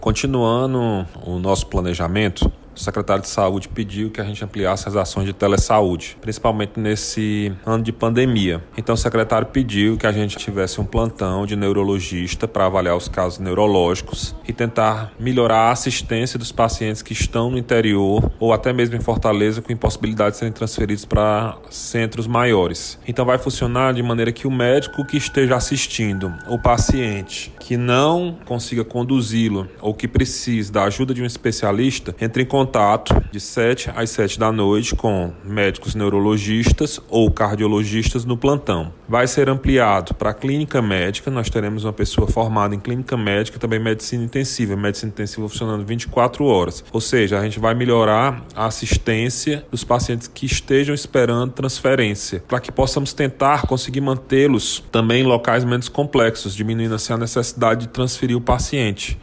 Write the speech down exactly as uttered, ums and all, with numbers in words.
Continuando o nosso planejamento, o secretário de Saúde pediu que a gente ampliasse as ações de telesaúde, principalmente nesse ano de pandemia. Então o secretário pediu que a gente tivesse um plantão de neurologista para avaliar os casos neurológicos e tentar melhorar a assistência dos pacientes que estão no interior ou até mesmo em Fortaleza com impossibilidade de serem transferidos para centros maiores. Então vai funcionar de maneira que o médico que esteja assistindo o paciente que não consiga conduzi-lo ou que precise da ajuda de um especialista entre em contato de sete às sete da noite com médicos neurologistas ou cardiologistas no plantão. Vai ser ampliado para a clínica médica, nós teremos uma pessoa formada em clínica médica e também medicina intensiva, medicina intensiva funcionando vinte e quatro horas, ou seja, a gente vai melhorar a assistência dos pacientes que estejam esperando transferência, para que possamos tentar conseguir mantê-los também em locais menos complexos, diminuindo assim a necessidade de transferir o paciente.